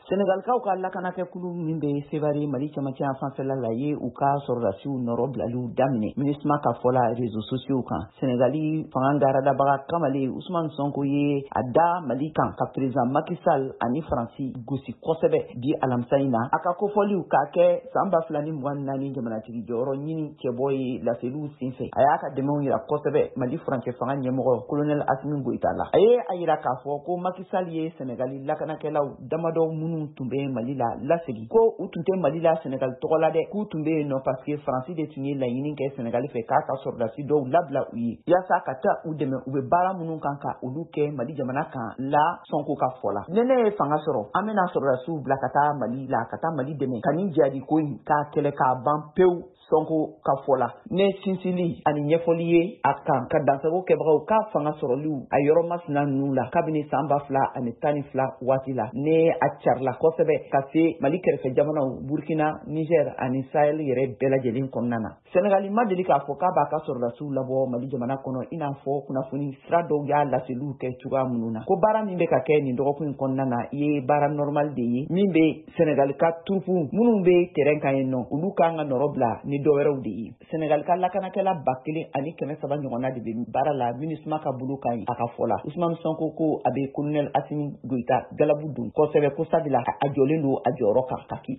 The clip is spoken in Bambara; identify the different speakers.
Speaker 1: Senegalkaw ka lakanakɛkulu min bɛ Sevare Mali cɛmancɛ fanfɛla la ye u ka sɔrɔdasiw nɔrɔ bilaliw daminɛ MINUSMA ka fɔ la réseaux sociaux kan. Senegali fanga garadabaga kamalen Ousmane Sonko ye a da Mali kan ka président Macky Sall ani Faransi gosi kosɛbɛ bi alamisa in na. A ka kofɔliw k'a kɛ san 2024 jamanatigi jɔyɔrɔ ɲini cɛbɔ ye laseliw senfɛ. A y'a ka dɛmɛw yira kosɛbɛ Mali furancɛ fanga ɲɛmɔgɔ colonel Assimi Goïta la. A ye a yira k'a fɔ ko Macky Sall ye Senegali lakanakɛlaw damadɔ minnu tun bɛ Mali la lasegi ko u tun tɛ Mali la Senegal tɔgɔ la dɛ, k'u tun bɛ yen nɔ parce que Faransi de tun ye laɲini kɛ Senegali fɛ k'a ka sɔrɔdasi dɔw labila u ye yaasa ka taa u dɛmɛ u bɛ baara minnu kan ka olu kɛ Mali jamana kan la Sonko ka fɔ la. Ni ne ye fanga sɔrɔ an bɛna sɔrɔdasiw bila ka taa Mali la ka taa Mali dɛmɛ ka nin jadi ko in k'a kɛlɛ k'a ban pewu. Sonko ka fɔ la ne sinsili ani ɲɛfɔli ye a kan ka dansago kɛbagaw ka fanga sɔrɔliw a yɔrɔ masina ninnu la kabini san 2012 waati la ne a carila kosɛbɛ ka se Mali kɛrɛfɛ jamanaw Burkina, Niger ani Sahel yɛrɛ bɛɛ lajɛlen kɔnɔna na. Senegali ma deli k'a fɔ k'a b'a ka sɔrɔdasiw labɔ Mali jamana kɔnɔ i n'a fɔ kunnafoni sira dɔw y'a laseliw kɛ cogoya minnu na. Ko baara min bɛ ka kɛ nin dɔgɔkun in kɔnɔna na ye baara normal de ye min bɛ Senegali ka turupu minnu bɛ terrain kan yen nɔ olu kan ka nɔrɔ bila ni dɔwɛrɛw de ye. Senegal ka lakanakɛla 1300 ɲɔgɔnna de bɛ baara la MINUSMA ka bolo kan a ka fɔ la. Ousmane Sonko ko a bɛ colonel Assimi Goïta galabu dun kosɛbɛ ko sabula a jɔlen don a jɔyɔrɔ kan ka